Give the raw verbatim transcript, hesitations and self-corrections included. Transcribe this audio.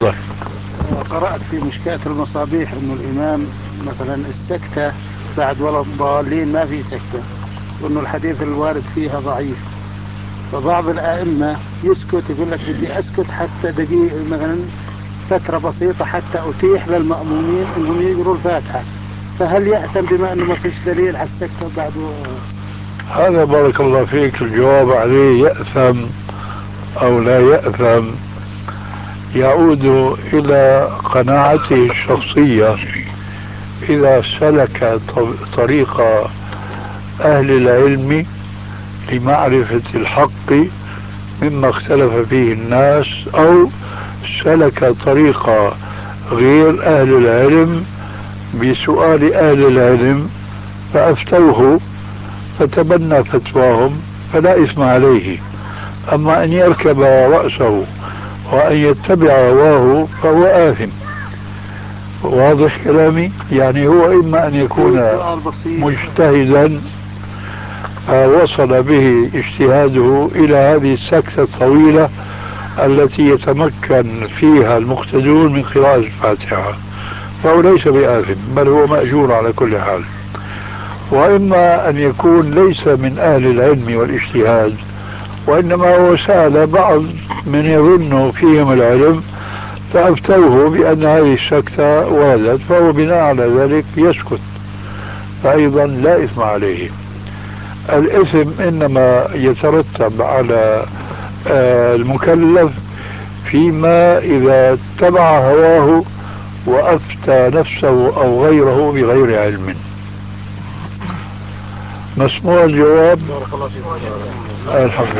قرأت في مشكاة المصابيح أنه الإمام مثلا السكتة بعد ولا الضالين ما في سكتة، وأنه الحديث الوارد فيها ضعيف. فبعض الأئمة يسكت، يقول لك بدي أسكت حتى دقيقة مثلا فترة بسيطة حتى أتيح للمأمومين أنهم يقروا الفاتحة. فهل يأتم بما أنه ما فيش دليل على السكتة بعد؟ هذا بارك الله فيك الجواب عليه يأثم أو لا يأثم يعود إلى قناعته الشخصية. إذا سلك طريق أهل العلم لمعرفة الحق مما اختلف فيه الناس، أو سلك طريق غير أهل العلم بسؤال أهل العلم فأفتوه فتبنى فتواهم، فلا إثم عليه. أما أن يركب رأسه وأن يتبع هواه فهو آثم. واضح كلامي؟ يعني هو إما أن يكون مجتهدا فوصل به اجتهاده إلى هذه السكتة الطويلة التي يتمكن فيها المقتدون من قراءة الفاتحة، فهو ليس بآثم، بل هو مأجور على كل حال. وإما أن يكون ليس من أهل العلم والاجتهاد، وإنما هو سأل بعض من يظن فيهم العلم فأفتوه بأن هذه السكتة وردت، فهو بناء على ذلك يسكت، فأيضا لا إثم عليه. الإثم إنما يترتب على المكلف فيما إذا اتبع هواه وأفتى نفسه أو غيره بغير علم. مسموع الجواب؟ الحمد لله.